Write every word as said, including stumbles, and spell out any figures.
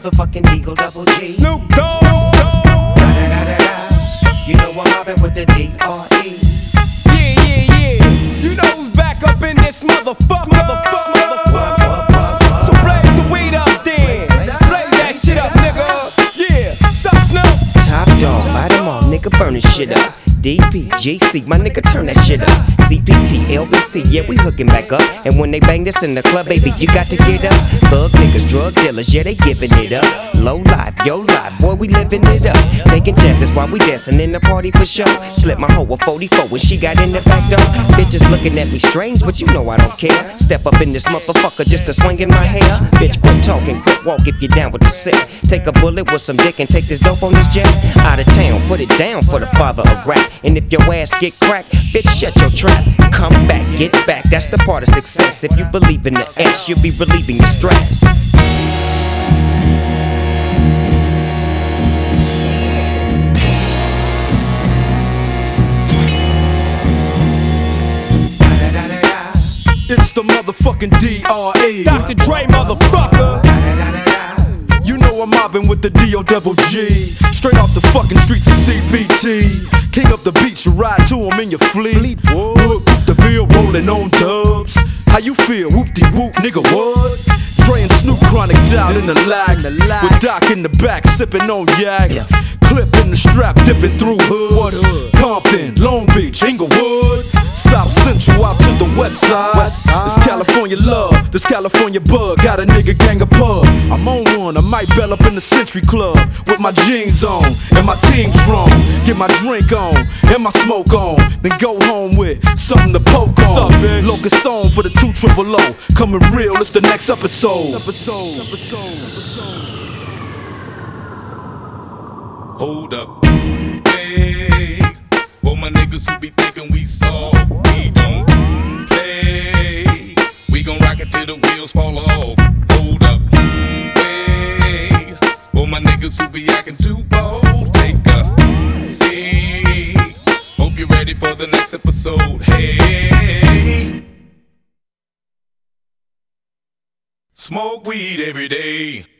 motherfucking Eagle Double G. Snoop Dogg. You know I'm mobbing with the D R E. Yeah, yeah, yeah. You know who's back up in this motherfucker. Motherfucker, motherfucker. So blaze the weed up then. Blaze that shit up, nigga. Yeah, sup, Snoop? Top dog, buy them all, nigga, burn this shit up. D P, G C, my nigga, turn that shit up. C P T, L B C, yeah, we hooking back up. And when they bang this in the club, baby, you got to get up. Thug niggas, drug dealers, yeah, they giving it up. Low life, yo life, boy, we living it up. Taking chances while we dancing in the party for show. Slip my hoe a forty-four when she got in the back door. Bitches looking at me strange, but you know I don't care. Step up in this motherfucker just to swing in my hair. Bitch, quit talking, quit walk if you down with the sick. Take a bullet with some dick and take this dope on this jet. Out of town, put it down for the father of rap. And if your ass get cracked, bitch, shut your trap. Come back, get back, that's the part of success. If you believe in the ass, you'll be relieving the stress. It's the motherfucking D R E. Doctor Dre, motherfucker. You know I'm mobbing with the D O double G. Straight off the fucking streets of C P T. King up the beach, you ride to him in your fleet. Whoop, the Ville rolling on dubs. How you feel? Whoop-de-whoop, nigga, what? Dre and Snoop chronic down in the lag. With Doc in the back, sipping on yak. Clip in the strap, dipping through hoods. Compton, Long Beach, Inglewood. South Central out to the west side. This California love, this California bug. Got a nigga gang of pub. I'm on one, I might bell up in the Century Club. With my jeans on, and my team strong. Get my drink on, and my smoke on. Then go home with something to poke on. Locust on for the two triple O. Coming real, it's the next episode. Episode, episode, episode. Hold up, hey. For my niggas who be thinking we soft, we don't play. We gon' rock it till the wheels fall off. Hold up, hey. For my niggas who be acting too bold, take a seat. Hope you're ready for the next episode. Hey, smoke weed every day.